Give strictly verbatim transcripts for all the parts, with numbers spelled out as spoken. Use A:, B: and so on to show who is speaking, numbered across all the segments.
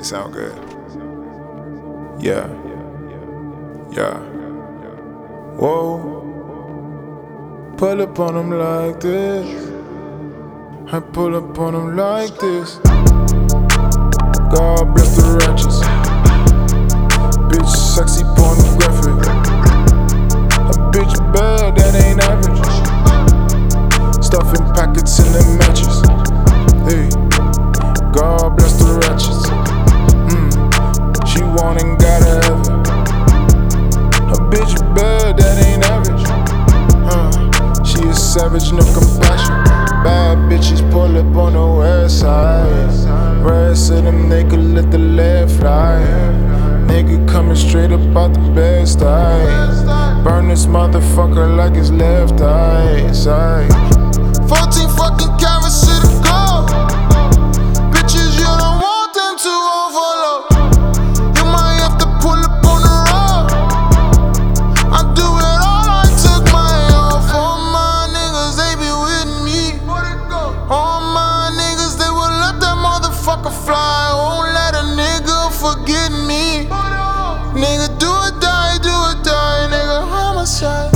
A: It sound good. Yeah. Yeah. Whoa. Pull up on them like this. I pull up on them like this. God bless the righteous. Bitch sexy pornographic. A bitch bad that ain't average. Stuffing packets in the matches. Hey, God bless the righteous. Mm. She want and gotta have it. A bitch bad that ain't average. Uh, she is savage, no compassion. Bad bitches pull up on the west side. Rest of them nigga let the lead fly. Nigga coming straight up out the best eye. Burn this motherfucker like his left eye. Side. fourteen fucking carats to the gold. Bitches, you don't want them to overload. You might have to pull up on the road. I do it all, I took my off. All my niggas, they be with me. All my niggas, they will let that motherfucker fly. Won't let a nigga forget me. Nigga, do or die, do or die, nigga, homicide.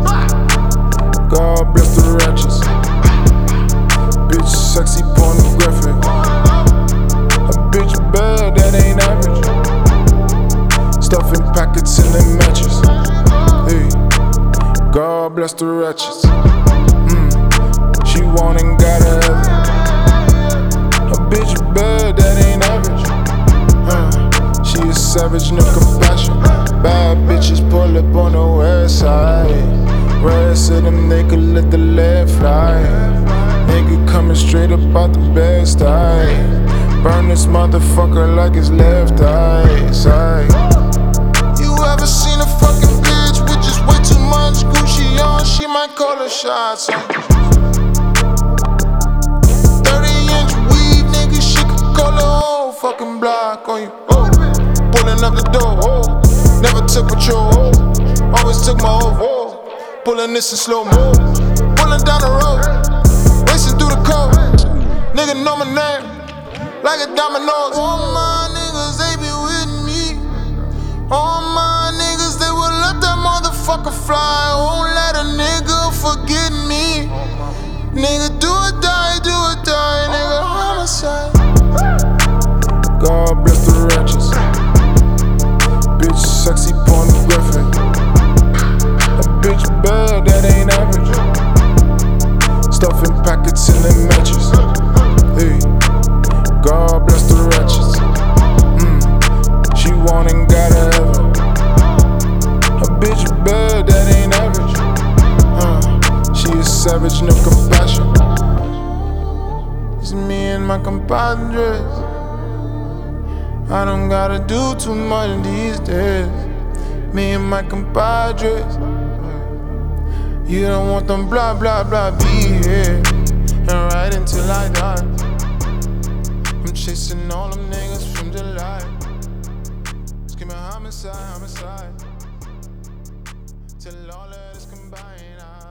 A: God bless the righteous. Bitch sexy pornographic. A bitch bad that ain't average. Stuffing packets in the matches. Hey, God bless the righteous. Mm. She want and gotta have it. A bitch bad that ain't average. Uh, she is savage, no compassion. Bad bitches pull up on the west side. Rest of them nigga let the lead fly. Nigga coming straight up out the best eye. Burn this motherfucker like his left eye. Side. You ever seen a fucking bitch with just way too much Gucci on? She might call her shots. thirty inch weave, nigga, she could call her whole fucking block on you. Oh. Pulling up the door, oh. Never took patrol, oh. Always took my oath, oh. Pulling this in slow mo, pulling down the road, racing through the cold. Nigga know my name, like a dominoes. All my niggas, they be with me. All my niggas, they will let that motherfucker fly. Won't let a nigga forget me. Nigga, do or die, do or die, nigga, homicide. God bless the righteous. Bitch sexy pornographic. A bitch bad that ain't average. Stuffing packets in the matches. Hey, God bless the righteous. Mm. She want and gotta have it. A bitch bad that ain't average. Uh, she is savage, no compassion. It's me and my compadres. I don't gotta do too much these days. Me and my compadres. You don't want them blah blah blah be here and ride until I die. I'm chasing all them niggas from July. Screaming homicide, homicide, till all of this combined.